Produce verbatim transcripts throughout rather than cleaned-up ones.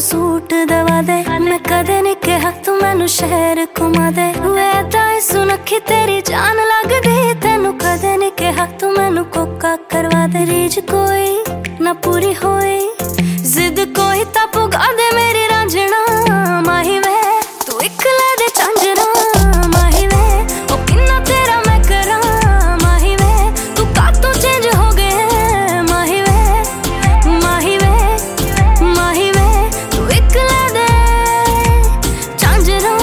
Suit दवा दे। मैं कदे नहीं कहा तू मैनू शहर घुमा दे। वैदा सुनखी तेरी जान लगदी, तेनू कदे नहीं कहा तू मैनू कोका करवा दे। रीज कोई ना पूरी होई, जिद कोई ता पुगा दे मेरी रांझना। माही वे तू इक ले दे झांझना, माही वे ओ किन्ना तेरा मैं करा। माही वे तू कातों चेंज हो गए। माही वे माही वे माही वे तू इक ले दे झांझना।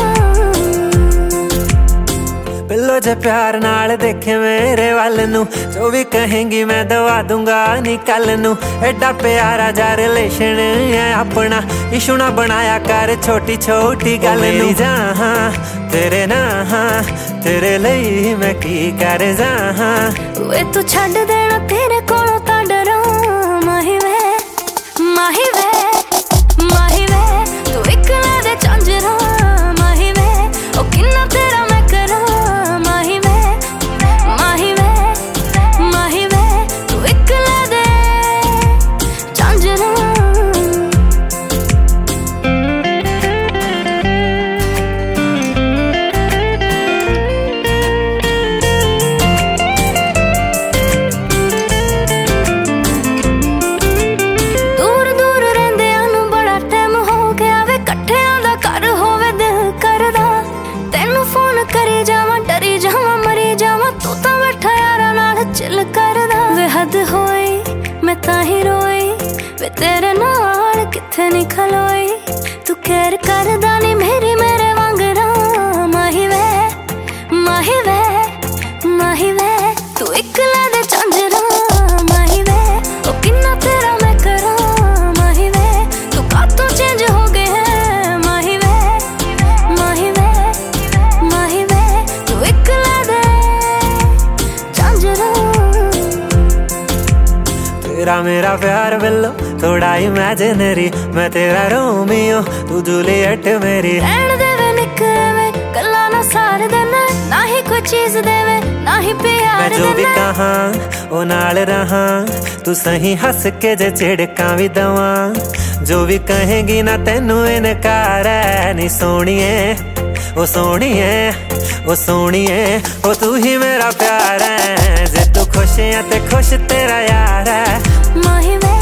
पिल्लो जे प्यार नाल देखे मेरे वाल नू, जो भी कहेंगी मैं दवा दूंगा नी कल नू। एडा प्यारा जा रिलेशन है अपना, इशू ना बनाया कर छोटी छोटी गल नू। जहां तेरे ना तेरे लिए मैं की कर जहां। वे तू छड़ देना तेरे कोलों ता डरा। माही वे माही वे माही वे तू इक ले दे झांझना। माही वे ओ किन्ना तेरा मैं करा। माही वे माही वे माही वे तू इक ले दे झांझना। दूर दूर रहिंदियां नू बड़ा टाइम हो गया वे, कट्ठियां दा घर होवे दिल करदा। तेनू फोन करी जावां डरी जावां मरी जावां, तू तां बैठा यारां नाल चिल करदा। वे हद होई मैं तां ही रोई, वे तेरे नाल किथे नहीं खलोई। तू केयर करदा नी मेरी मेरे वांगरा। माही वे माही वे माही वे तू इक ले दे झांझना। माही वे ओ किन्ना तेरा मैं करा। माही वे तू कातों चेंज हो गए है। माही वे माही वे माही वे तू इक ले दे झांझना। तेरा मेरा प्यार बिल्लो थोड़ा इमेजिनरी, मैं तेरा रोमियो तू जूलियट मेरी। रहन देवे निकले गल्ला ना सार देना, ना ही कोई चीज देवे ना ही प्यार मैं जो भी कहा ओ नाल रहा, तू सही हंस के जे झिड़का भी दवा। जो भी कहेगी ना तेनू इनकार है नी सोनिए। ओ सोनिए ओ सोनिए ओ तू ही मेरा प्यार है। जे तू खुश है ते खुश तेरा यार है। माही वे